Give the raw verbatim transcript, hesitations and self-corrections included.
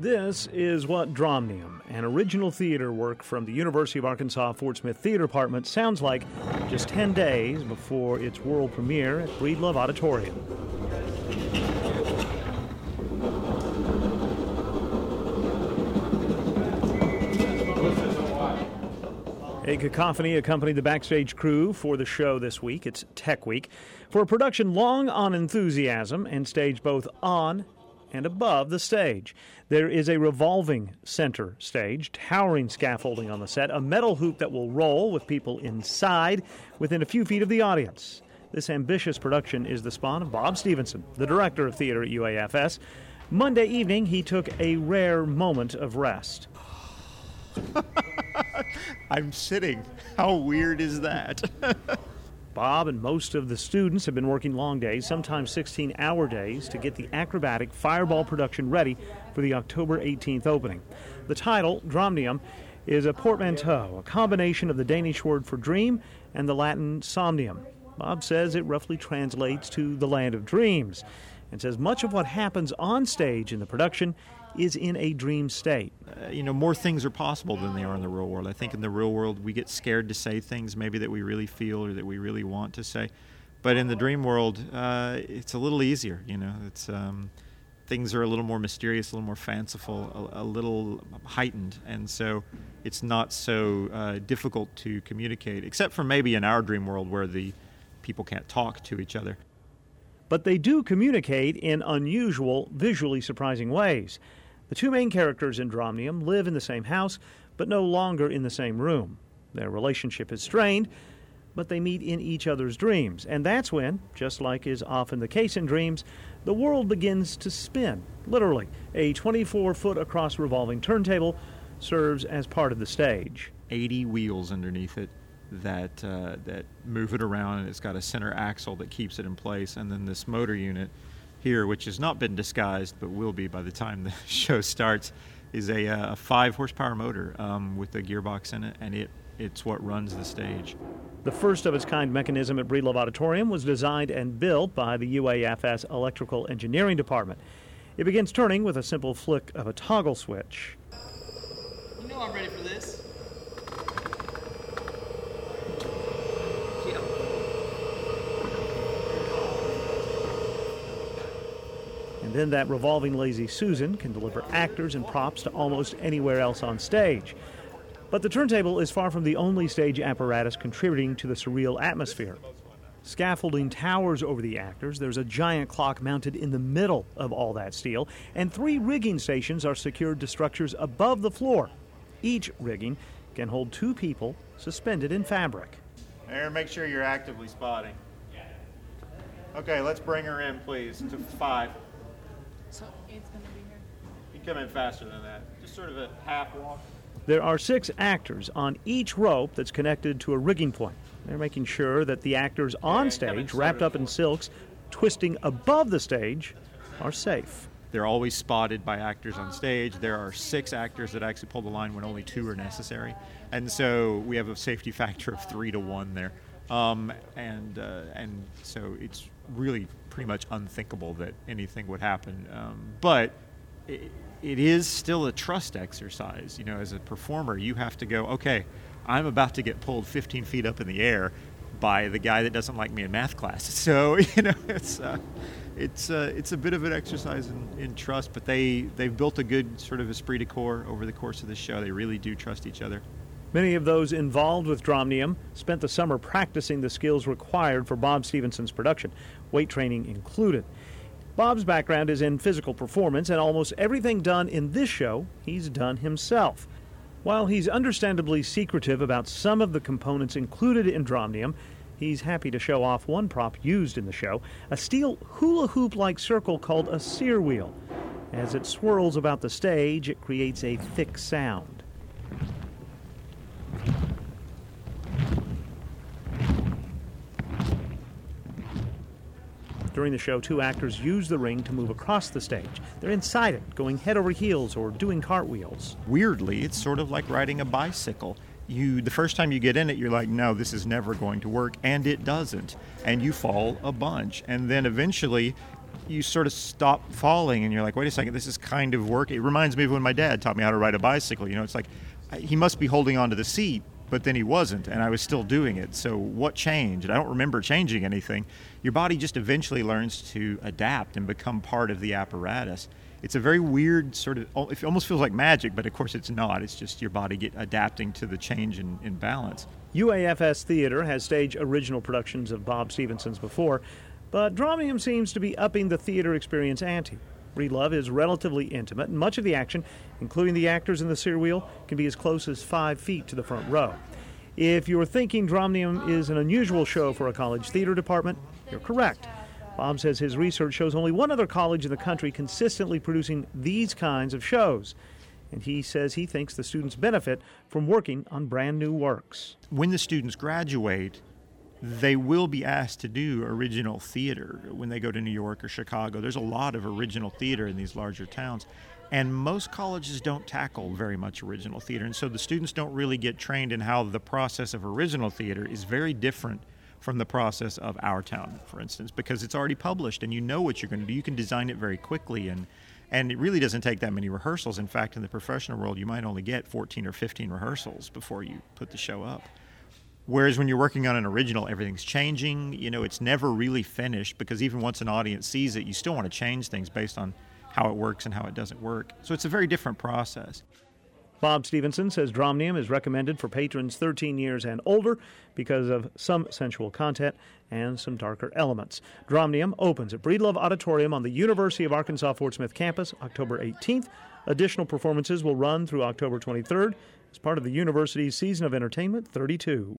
This is what Dramnium, an original theater work from the University of Arkansas Fort Smith Theater Department, sounds like just ten days before its world premiere at Breedlove Auditorium. A cacophony accompanied the backstage crew for the show this week. It's Tech Week. For a production long on enthusiasm and staged both on and above the stage. There is a revolving center stage, towering scaffolding on the set, a metal hoop that will roll with people inside within a few feet of the audience. This ambitious production is the spawn of Bob Stevenson, the director of theater at U A F S. Monday evening, he took a rare moment of rest. I'm sitting. How weird is that? Bob and most of the students have been working long days, sometimes sixteen-hour days, to get the acrobatic Fireball production ready for the October eighteenth opening. The title, Dramnium, is a portmanteau, a combination of the Danish word for dream and the Latin somnium. Bob says it roughly translates to the land of dreams, and says much of what happens on stage in the production is in a dream state. Uh, you know, more things are possible than they are in the real world. I think in the real world we get scared to say things maybe that we really feel or that we really want to say. But in the dream world, uh, it's a little easier, you know. It's um, things are a little more mysterious, a little more fanciful, a, a little heightened. And so it's not so uh, difficult to communicate, except for maybe in our dream world where the people can't talk to each other. But they do communicate in unusual, visually surprising ways. The two main characters in Dramnium live in the same house, but no longer in the same room. Their relationship is strained, but they meet in each other's dreams. And that's when, just like is often the case in dreams, the world begins to spin, literally. A twenty-four foot across revolving turntable serves as part of the stage. eighty wheels underneath it that uh, that move it around, and it's got a center axle that keeps it in place, and then this motor unit here, which has not been disguised but will be by the time the show starts, is a, a five horsepower motor um, with a gearbox in it, and it it's what runs the stage. The first of its kind mechanism at Breedlove Auditorium was designed and built by the U A F S Electrical Engineering Department. It begins turning with a simple flick of a toggle switch. You know I'm ready for this. And then that revolving Lazy Susan can deliver actors and props to almost anywhere else on stage. But the turntable is far from the only stage apparatus contributing to the surreal atmosphere. Scaffolding towers over the actors. There's a giant clock mounted in the middle of all that steel, and three rigging stations are secured to structures above the floor. Each rigging can hold two people suspended in fabric. Aaron, make sure you're actively spotting. Okay, let's bring her in, please, to five. So it's going to be here. You come in faster than that. Just sort of a half walk. There are six actors on each rope that's connected to a rigging point. They're making sure that the actors on stage, wrapped up in silks, twisting above the stage, are safe. They're always spotted by actors on stage. There are six actors that actually pull the line when only two are necessary. And so we have a safety factor of three to one there. Um, and uh, and so it's really pretty much unthinkable that anything would happen. Um, but it, it is still a trust exercise. You know, as a performer, you have to go, okay, I'm about to get pulled fifteen feet up in the air by the guy that doesn't like me in math class. So, you know, it's uh, it's uh, it's a bit of an exercise in, in trust, but they, they've built a good sort of esprit de corps over the course of the show. They really do trust each other. Many of those involved with Dramnium spent the summer practicing the skills required for Bob Stevenson's production, weight training included. Bob's background is in physical performance, and almost everything done in this show he's done himself. While he's understandably secretive about some of the components included in Dramnium, he's happy to show off one prop used in the show, a steel hula hoop-like circle called a sear wheel. As it swirls about the stage, it creates a thick sound. During the show, two actors use the ring to move across the stage. They're inside it, going head over heels or doing cartwheels. Weirdly, it's sort of like riding a bicycle. You, the first time you get in it, you're like, no, this is never going to work, and it doesn't. And you fall a bunch. And then eventually, you sort of stop falling and you're like, wait a second, this is kind of work. It reminds me of when my dad taught me how to ride a bicycle. You know, it's like he must be holding onto the seat, but then he wasn't, and I was still doing it. So what changed? I don't remember changing anything. Your body just eventually learns to adapt and become part of the apparatus. It's a very weird sort of, it almost feels like magic, but of course it's not. It's just your body get adapting to the change in, in balance. U A F S Theater has staged original productions of Bob Stevenson's before, but Dramnium seems to be upping the theater experience ante. Breedlove is relatively intimate, and much of the action, including the actors in the steer wheel, can be as close as five feet to the front row. If you're thinking Dramnium is an unusual show for a college theater department, you're correct. Bob says his research shows only one other college in the country consistently producing these kinds of shows. And he says he thinks the students benefit from working on brand new works. When the students graduate, they will be asked to do original theater when they go to New York or Chicago. There's a lot of original theater in these larger towns. And most colleges don't tackle very much original theater. And so the students don't really get trained in how the process of original theater is very different from the process of Our Town, for instance, because it's already published and you know what you're going to do. You can design it very quickly, and and it really doesn't take that many rehearsals. In fact, in the professional world, you might only get fourteen or fifteen rehearsals before you put the show up. Whereas when you're working on an original, everything's changing. You know, it's never really finished, because even once an audience sees it, you still want to change things based on how it works and how it doesn't work. So it's a very different process. Bob Stevenson says Dramnium is recommended for patrons thirteen years and older because of some sensual content and some darker elements. Dramnium opens at Breedlove Auditorium on the University of Arkansas-Fort Smith campus October eighteenth. Additional performances will run through October twenty-third as part of the university's season of entertainment thirty-two.